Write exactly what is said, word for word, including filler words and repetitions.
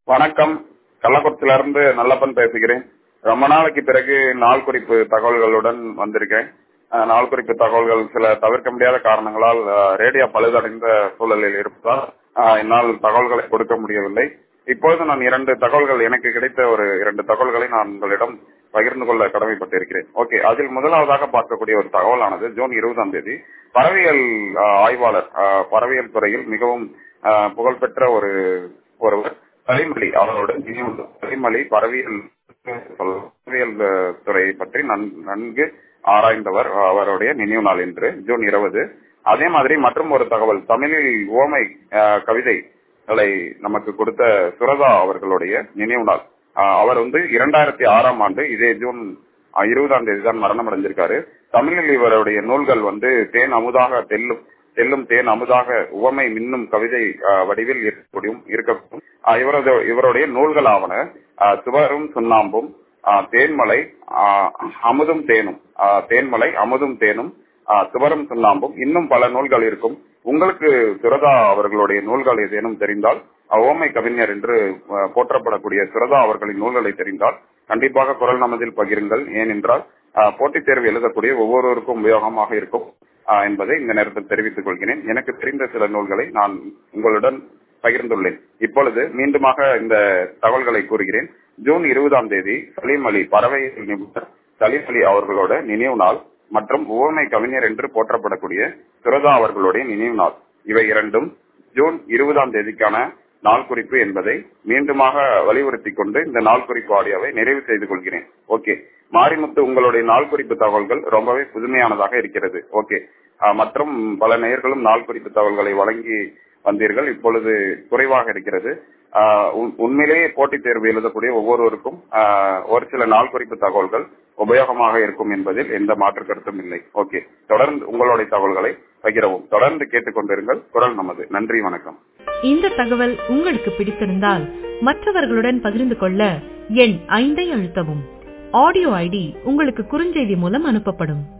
வணக்கம். கள்ளக்குறிச்சியிலிருந்து நல்லப்பன் பேசுகிறேன். ரொம்ப நாளைக்கு பிறகு நாள் குறிப்பு தகவல்களுடன் வந்திருக்கேன். அஹ், நாள் குறிப்பு தகவல்கள் சில தவிர்க்க முடியாத காரணங்களால் அஹ், ரேடியோ பழுதடைந்த சூழலில் இருப்பதால் அஹ், என்னால் தகவல்களை கொடுக்க முடியவில்லை. இப்பொழுது நான் இரண்டு தகவல்கள் எனக்கு கிடைத்த ஒரு இரண்டு தகவல்களை நான் உங்களிடம் பகிர்ந்து கொள்ள கடமைப்பட்டிருக்கிறேன். ஓகே, அதில் முதலாவதாக பார்க்கக்கூடிய ஒரு தகவலானது ஜூன் இருபதாம் தேதி பறவையியல் அஹ், ஆய்வாளர் அஹ், பறவையியல் துறையில் மிகவும் அஹ், புகழ்பெற்ற ஒரு ஒருவர் கலிமலி அவரோட நினைவு கலிமலி பறவையியல் பறவையியல் துறையை பற்றி நன்கு ஆராய்ந்தவர். அவருடைய நினைவு நாள் இன்று ஜூன் இருபது. அதே மாதிரி மற்றும் ஒரு தகவல், தமிழில் ஓமை கவிதைகளை நமக்கு கொடுத்த சுரதா அவர்களுடைய நினைவு நாள். அவர் வந்து இரண்டாயிரத்தி ஆறாம் ஆண்டு இதே ஜூன் இருபதாம் தேதி தான் மரணம் அடைஞ்சிருக்காரு. தமிழில் இவருடைய நூல்கள் வந்து தேன் அமுதாக தெல்லும் செல்லும் தேன் அமுதாக உவமை மின்னும் கவிதை வடிவில் இருக்கக்கூடியும் இருக்கக்கூடும். இவரது இவருடைய நூல்கள் ஆவன சுவரும் சுண்ணாம்பும், தேன்மலை, அமுதும் தேனும், தேன்மலை அமுதும் தேனும், சுவரும் சுண்ணாம்பும், இன்னும் பல நூல்கள் இருக்கும். உங்களுக்கு சுரதா அவர்களுடைய நூல்கள் ஏதேனும் தெரிந்தால், ஓமை கவிஞர் என்று போற்றப்படக்கூடிய சுரதா அவர்களின் நூல்களை தெரிந்தால் கண்டிப்பாக குரல் நமதில் பகிருங்கள். ஏனென்றால் போட்டித் தேர்வு எழுதக்கூடிய ஒவ்வொருவருக்கும் உபயோகமாக இருக்கும் என்பதை இந்த நேரத்தில் தெரிவித்துக் கொள்கிறேன். எனக்கு தெரிந்த சில நூல்களை நான் உங்களுடன் பகிர்ந்துள்ளேன். இப்பொழுது மீண்டுமாக இந்த தகவல்களை கூறுகிறேன். ஜூன் இருபதாம் தேதி சலீம் அலி பறவை நிபுணர் சலீம் அலி அவர்களோட நினைவு நாள் மற்றும் உவமை கவிஞர் என்று போற்றப்படக்கூடிய சுரதா அவர்களுடைய நினைவு நாள். இவை இரண்டும் ஜூன் இருபதாம் தேதிக்கான நாள் குறிப்பு என்பதை மீண்டுமாக வலியுறுத்தி கொண்டு இந்த நாள் குறிப்பு ஆடியோவை நிறைவு செய்து கொள்கிறேன். ஓகே, மாரிமுத்து, உங்களுடைய நாள் குறிப்பு தகவல்கள் ரொம்பவே புதுமையானதாக இருக்கிறது. ஓகே, மற்றும் பல நேயர்களும் நாள் குறிப்பு தகவல்களை வழங்கி வந்தீர்கள். இப்பொழுது குறைவாக இருக்கிறது. உண்மையிலேயே போட்டித் தேர்வு எழுதக்கூடிய ஒவ்வொருவருக்கும் ஒரு சில நாள் குறிப்பு தகவல்கள் உபயோகமாக இருக்கும் என்பதில் எந்த மாற்று கருத்தும் இல்லை. ஓகே, தொடர்ந்து உங்களுடைய தகவல்களை பகிரவும். தொடர்ந்து கேட்டுக்கொண்டிருங்கள் குரல் நமது. நன்றி, வணக்கம். இந்த தகவல் உங்களுக்கு பிடித்திருந்தால் மற்றவர்களுடன் பகிர்ந்து கொள்ள எண் ஐந்தை அழுத்தவும். ஆடியோ ஐடி உங்களுக்கு குறுஞ்செய்தி மூலம் அனுப்பப்படும்.